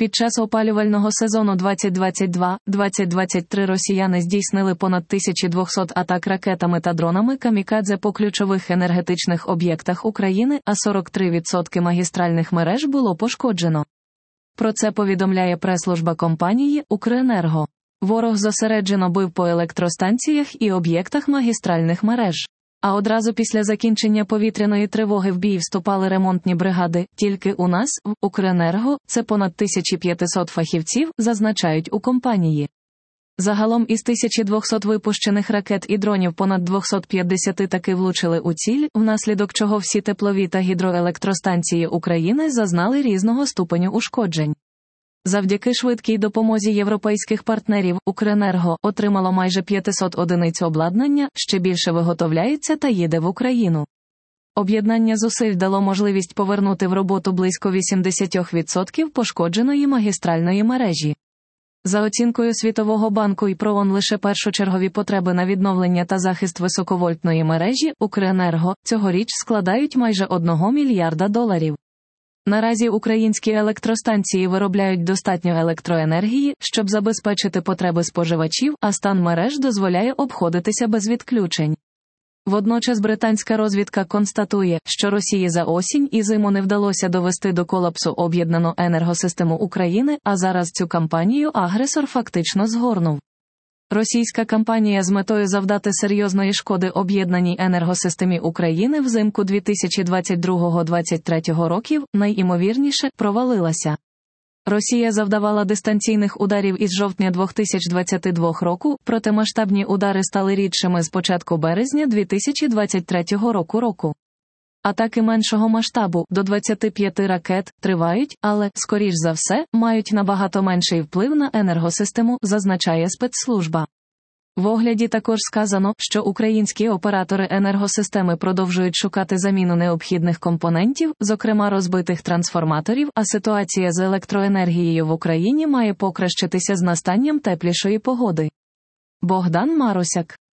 Під час опалювального сезону 2022-2023 росіяни здійснили понад 1200 атак ракетами та дронами камікадзе по ключових енергетичних об'єктах України, а 43% магістральних мереж було пошкоджено. Про це повідомляє прес-служба компанії «Укренерго». Ворог зосереджено бив по електростанціях і об'єктах магістральних мереж. А одразу після закінчення повітряної тривоги в бій вступали ремонтні бригади. Тільки у нас, в «Укренерго», це понад 1500 фахівців, зазначають у компанії. Загалом із 1200 випущених ракет і дронів понад 250 таки влучили у ціль, внаслідок чого всі теплові та гідроелектростанції України зазнали різного ступеню ушкоджень. Завдяки швидкій допомозі європейських партнерів, «Укренерго» отримало майже 500 одиниць обладнання, ще більше виготовляється та їде в Україну. Об'єднання зусиль дало можливість повернути в роботу близько 80% пошкодженої магістральної мережі. За оцінкою Світового банку і ПРООН, лише першочергові потреби на відновлення та захист високовольтної мережі «Укренерго» цьогоріч складають майже $1 мільярда. Наразі українські електростанції виробляють достатньо електроенергії, щоб забезпечити потреби споживачів, а стан мереж дозволяє обходитися без відключень. Водночас британська розвідка констатує, що Росії за осінь і зиму не вдалося довести до колапсу об'єднану енергосистему України, а зараз цю кампанію агресор фактично згорнув. Російська кампанія з метою завдати серйозної шкоди об'єднаній енергосистемі України взимку 2022-2023 років, найімовірніше, провалилася. Росія завдавала дистанційних ударів із жовтня 2022 року, проте масштабні удари стали рідшими з початку березня 2023 року. Атаки меншого масштабу, до 25 ракет, тривають, але, скоріш за все, мають набагато менший вплив на енергосистему, зазначає спецслужба. В огляді також сказано, що українські оператори енергосистеми продовжують шукати заміну необхідних компонентів, зокрема розбитих трансформаторів, а ситуація з електроенергією в Україні має покращитися з настанням теплішої погоди. Богдан Марусяк